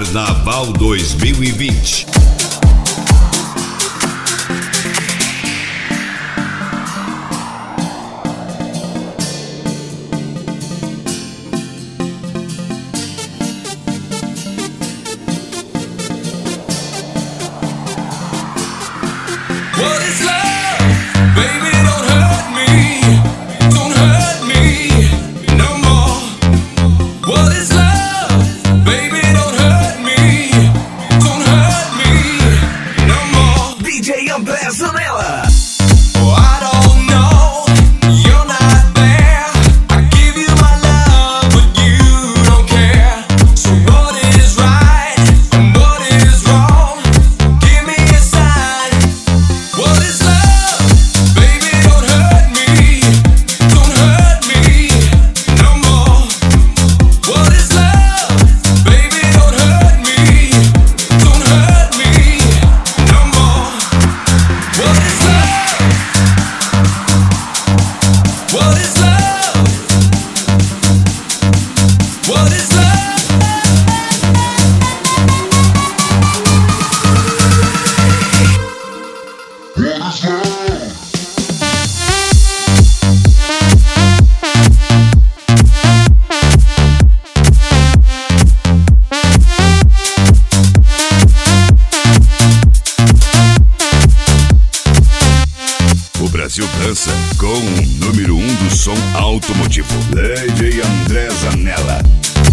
Carnaval 2020. What is love? Baby, don't hurt me. Don't hurt me no more. What is love? Baby, don't hurt me. Don't hurt me no more. DJ André Zanella. Oh, I don't know. You're not there. I give you my love, but you don't care. So what is right and what is wrong? Give me a sign. What is love? Baby, don't hurt me. Don't hurt me no more. What is love? Baby, don't hurt me. Don't hurt me no more. What is love? What is love? What is love? O Brasil dança com o número 1 do som automotivo, DJ André Zanella.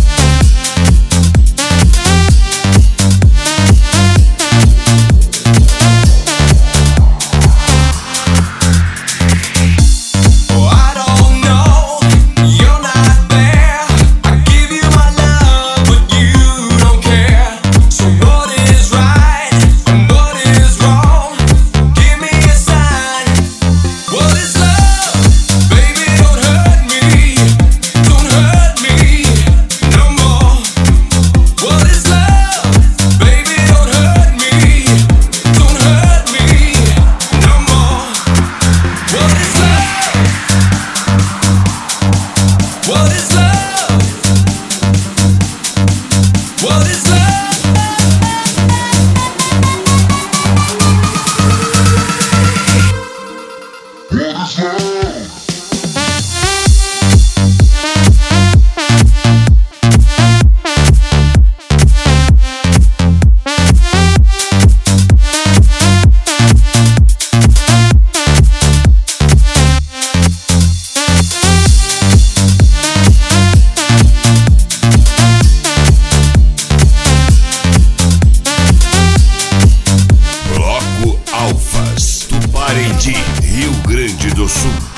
Oh, I don't know. You're not there. I give you my love, but you don't care. So what is right and what is wrong? Give me a sign. What is love? Baby, don't hurt me. Don't hurt me no more. What is love? Baby, don't hurt me. Don't hurt me no more. What is love? What is love? What is love? Bloco Alfas, do Parintins, Rio Grande do Sul.